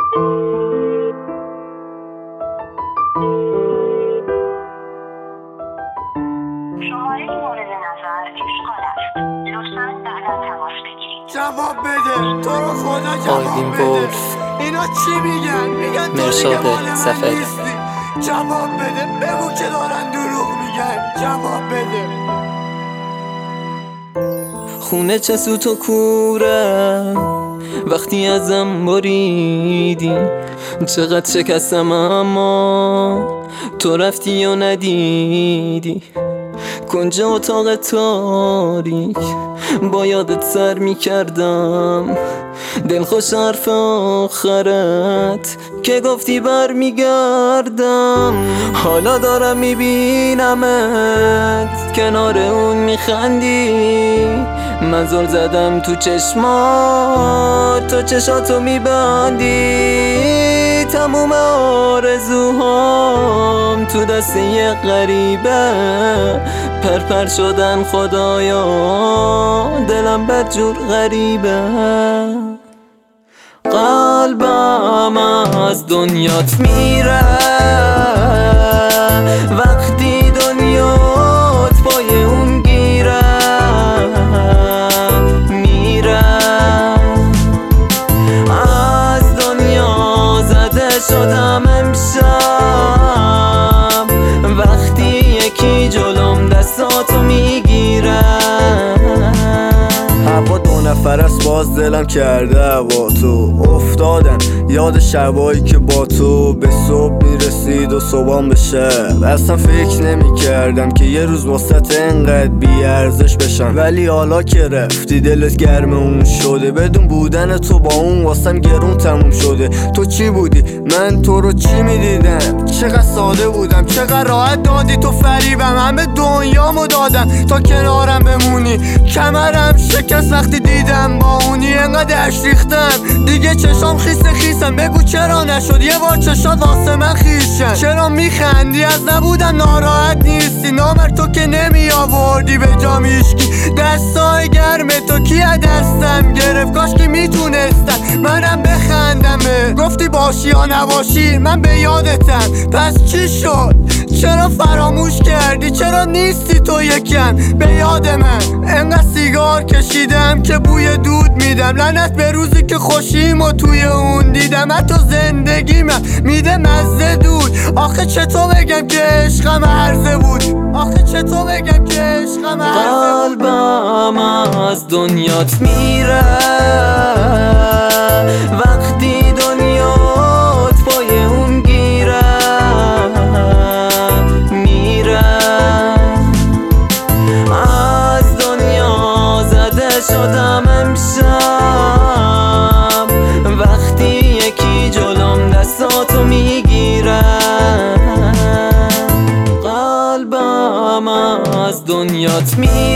شماره مورد نظر اشغال است. لطفاً بعدا تماس بگیرید. جواب بده، تو رو خدا جواب بده. اینا چی میگن تو دیگه مال من نیستی. جواب بده، بگو که دارن دروغ میگن. جواب بده. خونه چه سوت و کوره وقتی ازم بریدی، چقدر شکستم اما تو رفتی و ندیدی. کنج اتاق تاریک با یادت سر میکردم، دلخوش حرف آخرت که گفتی بر میگردم. حالا دارم میبینمت کنار اون میخندی، من زل زدم تو چشمات، تو چشاتو میبندی. تموم آرزوهام تو دست یه غریبه پرپر شدن. خدایا دلم بدجور غریبه، قلبم از دنیات میره وقتی دنیات پای اون گیره. میره از دنیا زده شدم امشب وقتی یکی جلوم دستاتو میگیره. هوا دو نفر است باز دلم کرده با تو افتادم یاد شبایی که با تو به صبح میرسید و صبحام به شب. اصلا فکر نمی کردم که یه روز واسط انقدر بی ارزش بشم، ولی حالا که رفتی دلت گرم اون شده. بدون بودن تو با اون واسم گرون تموم شده. تو چی بودی؟ من تو رو چی میدیدم؟ چقدر ساده بودم، چقدر راحت دادی تو فریبم. همه دنیامو دادم تا کنارم بمونی. کمرم شکست وقتی دیدم با اونی. انقدر اش ریختم دیگه چشام خیسم. بگو چرا نشد یه بار چشات واسه من خیشن؟ چرا میخندی؟ از نبودم ناراحت نیستی؟ نامر تو که نمی آوردی به جام هیشکی. دستای گرم تو کی از دستم گرفت؟ کاش که میتونستم منم بخندم. گفتی باشی یا نباشی من به یادتم، پس چی شد؟ چرا فراموش کردی؟ چرا نیستی تو یکم به یاد من؟ انقدر سیگار کشیدم که بوی دود میدم. لعنت به روزی که خوشیمو توی اون دیدم. حتی زندگیمم میده مزه دود. آخه چطور بگم که عشقم عرضه بود؟ آخه چطور بگم که عشقم عرضه بود؟ قلبم از دنیات میره وقتی دنیات پای اون گیره. میره از دنیا زده شدم امشب وقتی یکی جلوم دستاتو میگیره. قلبم از دنیات میره